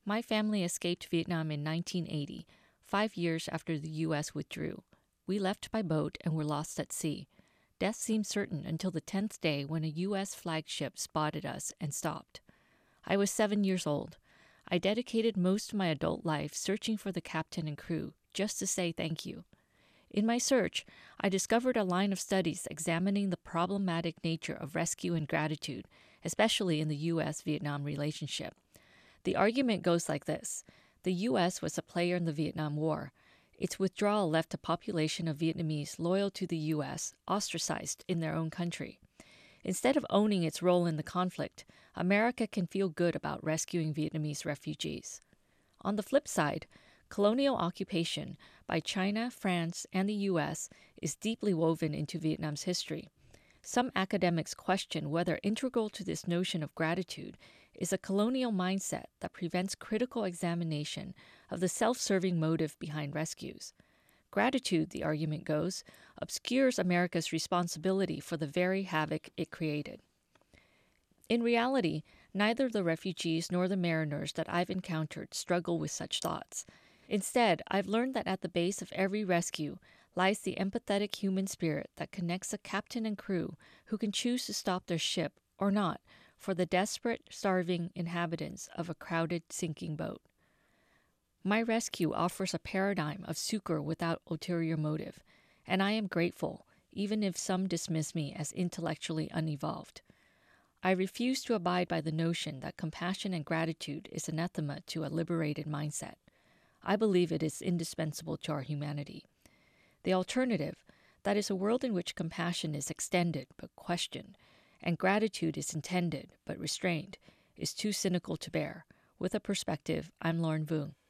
My family escaped Vietnam in 1980, 5 years after the U.S. withdrew. We left by boat and were lost at sea. Death seemed certain until the 10th day when a U.S. flagship spotted us and stopped. I was 7 years old. I dedicated most of my adult life searching for the captain and crew, just to say thank you. In my search, I discovered a line of studies examining the problematic nature of rescue and gratitude, especially in the U.S.-Vietnam relationship. The argument goes like this. The U.S. was a player in the Vietnam War. Its withdrawal left a population of Vietnamese loyal to the U.S. ostracized in their own country. Instead of owning its role in the conflict, America can feel good about rescuing Vietnamese refugees. On the flip side, colonial occupation by China, France, and the U.S. is deeply woven into Vietnam's history. Some academics question whether integral to this notion of gratitude is a colonial mindset that prevents critical examination of the self-serving motive behind rescues. Gratitude, the argument goes, obscures America's responsibility for the very havoc it created. In reality, neither the refugees nor the mariners that I've encountered struggle with such thoughts. Instead, I've learned that at the base of every rescue lies the empathetic human spirit that connects a captain and crew who can choose to stop their ship or not for the desperate, starving inhabitants of a crowded, sinking boat. My rescue offers a paradigm of succor without ulterior motive, and I am grateful, even if some dismiss me as intellectually unevolved. I refuse to abide by the notion that compassion and gratitude is anathema to a liberated mindset. I believe it is indispensable to our humanity. The alternative, that is a world in which compassion is extended but questioned, and gratitude is intended but restrained, is too cynical to bear. With a perspective, I'm Lauren Vuong.